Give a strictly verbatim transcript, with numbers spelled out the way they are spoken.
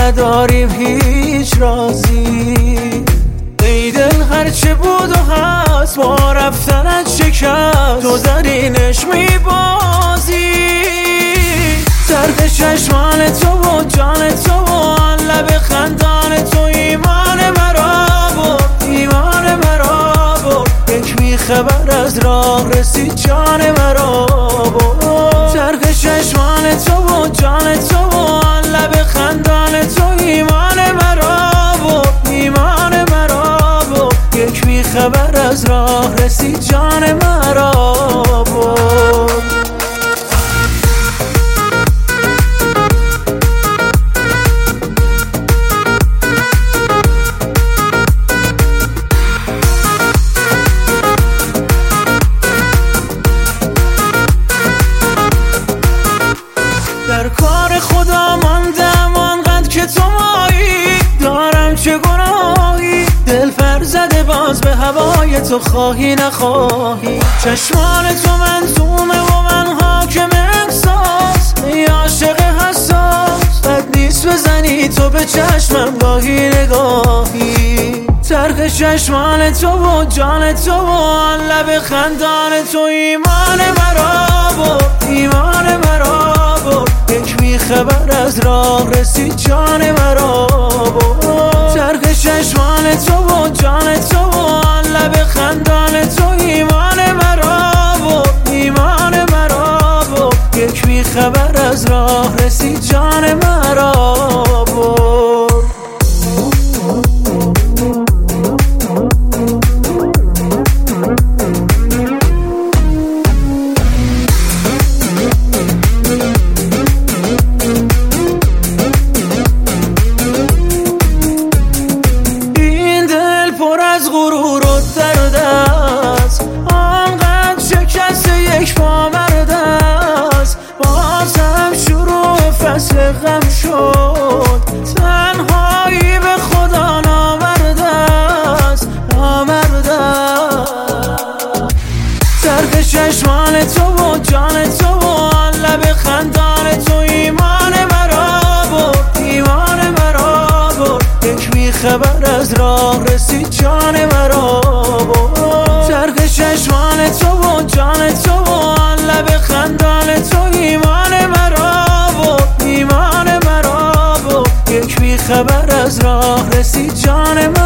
نداریم هیچ رازی. ای دل هرچه بود و هست با رفتنت شکست، تو زرینش میبازی. طرف چشمان تو و جان تو و آن لب خندان تو ایمان مرا برد، ایمان مرا برد. یک میخبر از راه رسید جان مرا برد. طرف چشمان تو و جان تو و آن لب خندان تو ایمان مرا برد، ایمان مرا برد. یک میخبر از راه رسید جان مرا برد. در کار خدا ماندم آنقدر که تو مایی، دارم چه گناهی دل پر زده باز به هوای تو، خواهی نخواهی. چشمان تو منظومه و من حاکم احساس، ای عاشق حساس بد نیست بزنی تو به چشمم گاهی نگاهی. طرف چشمان تو و جان تو و آن لب خندان تو ایمان مرا برد، ایمان مرا برد. یک میخبر از راه رسید جان مرا برد. طرف چشمان تو و جان تو و آن لب خندان تو ایمان مرا برد، ایمان مرا برد. یک میخبر از راه رسید جان مرا برد. غرور و درد است، آنقدر شکست یک پامرد است. بازم شروع فصل غم شد، تنهایی به خدا نامرد است، نامرد است. طرف چشمان تو و جان تو و آن لب خندان تو ایمان مرا برد، ایمان مرا برد. یک میخبر از راه رسید جان مرا برد. طرف چشمان تو و جان تو و آن لب خندان تو ایمان مرا برد، ایمان مرا برد. یک میخبر از راه رسید جان مرا